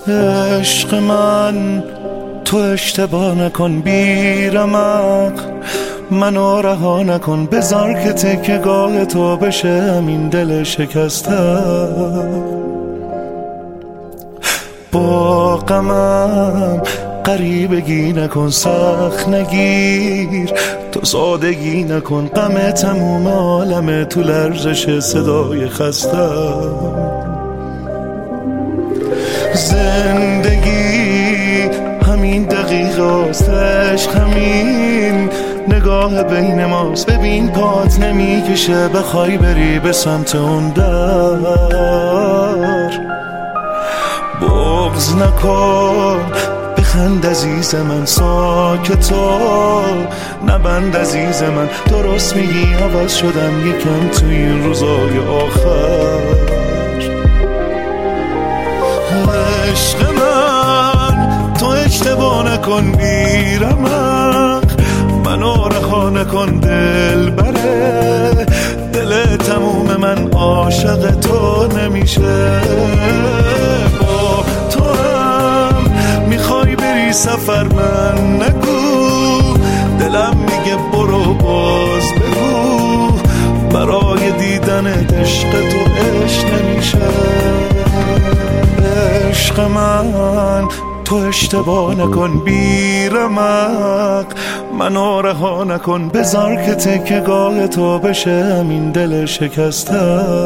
عشق من تو اشتباه نکن بی رمق، منو رها نکن، بذار که تکیه‌گاه تو بشه همین دل شکسته. با غمم غریبگی نکن، سخت نگیر، تو سادگی نکن، غم تموم عالمه تو لرزش صدای خسته. زندگی همین دقیقه است، عشق همین نگاه بین ماست. ببین پات نمیکشه بخوای بری به سمت اون در. بغض نکن، بخند عزیز من، ساکتا نبند عزیز من. درست میگی عوض شدم یکم تو این روزای آخر. عشق من تو اشتباه نکن بی رمق، منو رها نکن دل بره. دل تموم من عاشق تو نمیشه. با تو هم میخوای بری سفر، من نگو، دلم میگه برو باز بگو. برای دیدن عشق تو عشق نمیشه. عشق من تو اشتباه نکن بی رمق، منو رها نکن، بذار که تکیه‌گاه تو بشه همین دل شکسته.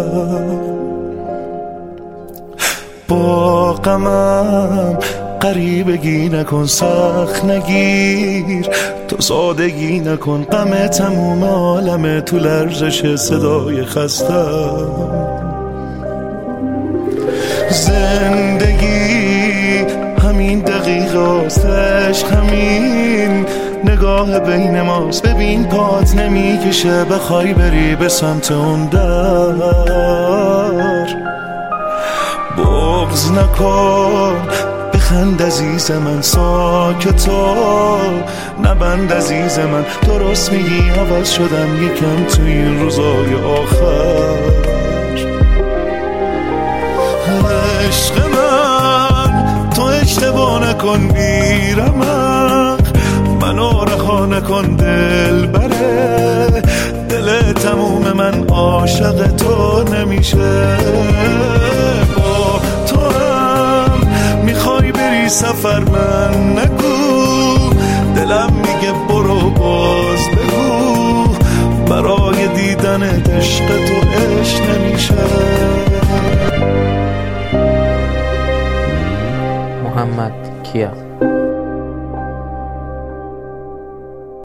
با غمم غریبگی نکن، سخت نگیر، تو سادگی نکن، غم تموم عالمه تو لرزش صدای خسته. زندگی همین دقیقه است، عشق همین نگاه بین ماست. ببین پات نمیکشه بخوای بری به سمت اون در. بغض نکن، بخند عزیز من، ساکتا نبند عزیز من. درست میگی عوض شدم یکم تو این روزای آخر. عشق من تو اشتباه نکن بی رمق، منو رها نکن دل بره. دل تموم من عاشق تو نمیشه. با تو هم میخوای بری سفر، من نگو، دلم میگه برو باز بگو. برای دیدن عشق تو عشق نمیشه. محمد کیا